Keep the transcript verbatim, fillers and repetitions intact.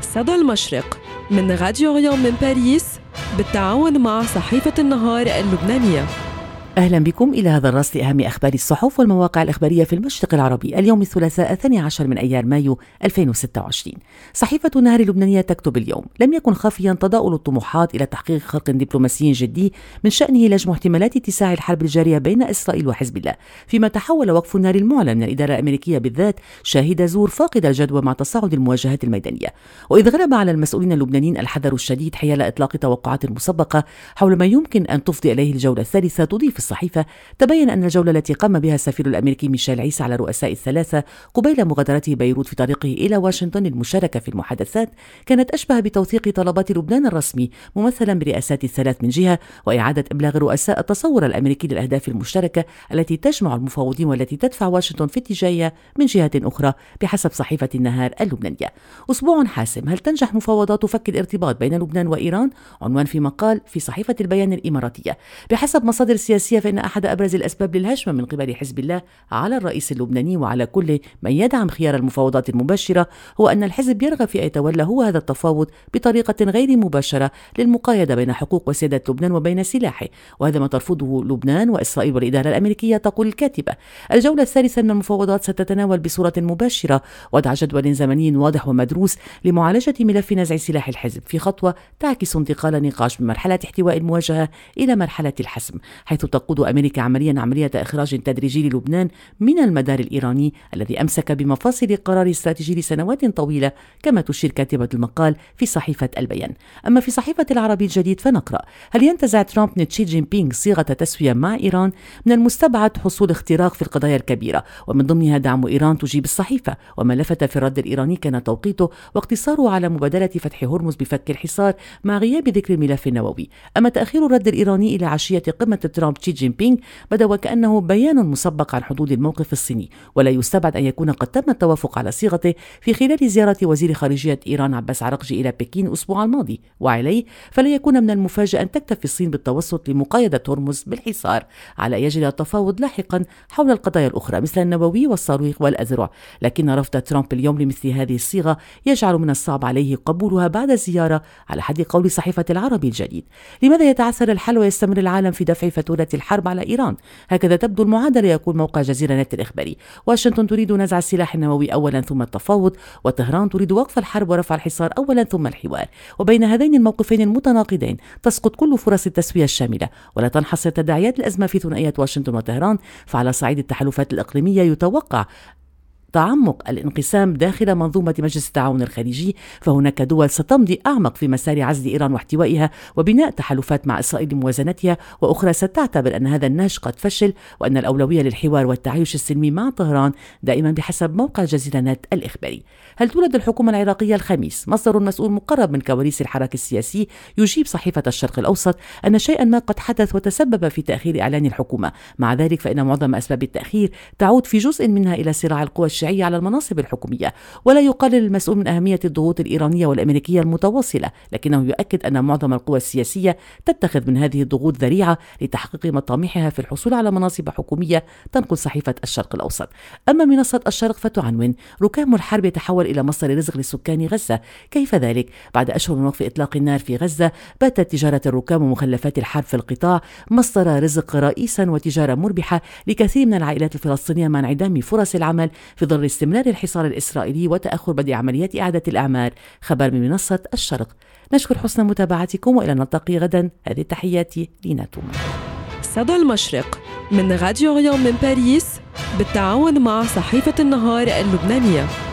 صدى المشرق من راديو ريون من باريس بالتعاون مع صحيفة النهار اللبنانية. أهلا بكم إلى هذا الرأس لأهم أخبار الصحف والمواقع الإخبارية في المشرق العربي اليوم الثلاثاء الثاني عشر من أيار مايو ألفين وستة وعشرين. صحيفة النهار اللبنانية تكتب اليوم: لم يكن خافيا تضاؤل الطموحات إلى تحقيق خرق دبلوماسي جدي من شأنه لجم احتمالات اتساع الحرب الجارية بين إسرائيل وحزب الله، فيما تحول وقف النار المعلن من الإدارة الأمريكية بالذات شاهد زور فاقد الجدوى مع تصاعد المواجهات الميدانية. وإذ غلب على المسؤولين اللبنانيين الحذر الشديد حيال إطلاق توقعات مسبقة حول ما يمكن أن تفضي إليه الجولة الثالثة، تضيف الصحيفة: تبين أن الجولة التي قام بها السفير الأمريكي ميشيل عيسى على رؤساء الثلاثة قبيل مغادرته بيروت في طريقه إلى واشنطن للمشاركة في المحادثات كانت أشبه بتوثيق طلبات لبنان الرسمي ممثلا برئاسات الثلاث من جهة، وإعادة إبلاغ الرؤساء التصور الأمريكي للأهداف المشتركة التي تجمع المفاوضين والتي تدفع واشنطن في اتجاهها من جهة أخرى، بحسب صحيفة النهار اللبنانية. أسبوع حاسم، هل تنجح مفاوضات فك الارتباط بين لبنان وإيران؟ عنوان في مقال في صحيفة البيان الإماراتية. بحسب مصادر سياسية فإن أحد أبرز الأسباب للهجمة من قبل حزب الله على الرئيس اللبناني وعلى كل من يدعم خيار المفاوضات المباشرة هو أن الحزب يرغب في أن يتولى هو هذا التفاوض بطريقة غير مباشرة للمقايدة بين حقوق وسيادة لبنان وبين سلاحه، وهذا ما ترفضه لبنان وإسرائيل والإدارة الأمريكية. تقول الكاتبة: الجولة الثالثة من المفاوضات ستتناول بصورة مباشرة وضع جدول زمني واضح ومدروس لمعالجة ملف نزع سلاح الحزب، في خطوة تعكس انتقال النقاش من مرحلة احتواء المواجهة إلى مرحلة الحسم، حيث تقود أمريكا عمليا عملية إخراج تدريجي للبنان من المدار الإيراني الذي أمسك بمفاصل القرار استراتيجي لسنوات طويلة، كما تشير كاتبة المقال في صحيفة البيان. أما في صحيفة العربي الجديد فنقرأ: هل ينتزع ترامب من شي جين بينغ صيغة تسوية مع إيران؟ من المستبعد حصول اختراق في القضايا الكبيرة ومن ضمنها دعم إيران، تجيب الصحيفة. وما لفت في الرد الإيراني كان توقيته واقتصاره على مبادرة فتح هرمز بفك الحصار مع غياب ذكر الملف النووي. أما تأخير الرد الإيراني إلى عشية قمة ترامب شي جين بينغ بدا وكأنه بيان مسبق عن حدود الموقف الصيني، ولا يستبعد أن يكون قد تم التوافق على صيغته في خلال زيارة وزير خارجية إيران عباس عراقجي إلى بكين الأسبوع الماضي. وعليه فلا يكون من المفاجأة أن تكتفي الصين بالتوسط لمقايدة هرمز بالحصار على أن يجري التفاوض لاحقا حول القضايا الأخرى مثل النووي والصاروخ والأذرع. لكن رفض ترامب اليوم لمثل هذه الصيغة يجعل من الصعب عليه قبولها بعد الزيارة، على حد قول صحيفة العربي الجديد. لماذا يتعثر الحل ويستمر العالم في دفع فاتورة الحرب على إيران؟ هكذا تبدو المعادلة، يقول موقع جزيرة نت الإخباري. واشنطن تريد نزع السلاح النووي أولا ثم التفاوض، وطهران تريد وقف الحرب ورفع الحصار أولا ثم الحوار. وبين هذين الموقفين المتناقضين تسقط كل فرص التسوية الشاملة، ولا تنحصر تداعيات الأزمة في ثنائية واشنطن وطهران. فعلى صعيد التحالفات الإقليمية يتوقع تعمق الانقسام داخل منظومة مجلس التعاون الخليجي، فهناك دول ستمضي أعمق في مسار عزل إيران واحتوائها وبناء تحالفات مع إسرائيل لموازنتها، وأخرى ستعتبر أن هذا النهج قد فشل وأن الأولوية للحوار والتعايش السلمي مع طهران دائما، بحسب موقع جزيرة نت الإخباري. هل تولد الحكومة العراقية الخميس؟ مصدر مسؤول مقرب من كواليس الحراك السياسي يجيب صحيفة الشرق الأوسط أن شيئا ما قد حدث وتسبب في تأخير إعلان الحكومة. مع ذلك فإن معظم أسباب التأخير تعود في جزء منها إلى صراع القوى الشيعية على المناصب الحكومية، ولا يقلل المسؤول من أهمية الضغوط الإيرانية والأمريكية المتواصلة، لكنه يؤكد أن معظم القوى السياسية تتخذ من هذه الضغوط ذريعة لتحقيق مطامحها في الحصول على مناصب حكومية، تنقل صحيفة الشرق الأوسط. أما منصة الشرق فتعنون: ركام الحرب يتحول إلى مصدر رزق لسكان غزة. كيف ذلك؟ بعد أشهر من وقف إطلاق النار في غزة باتت تجارة الركام ومخلفات الحرب في القطاع مصدر رزق رئيسا وتجارة مربحة لكثير من العائلات الفلسطينية مع انعدام فرص العمل في ظل استمرار الحصار الإسرائيلي وتأخر بدء عمليات إعادة الأعمار. خبر من منصة الشرق. نشكر حسن متابعتكم وإلى نلتقي غدا. هذه تحياتي لينا توما. صدى المشرق من راديو ريون من باريس بالتعاون مع صحيفة النهار اللبنانية.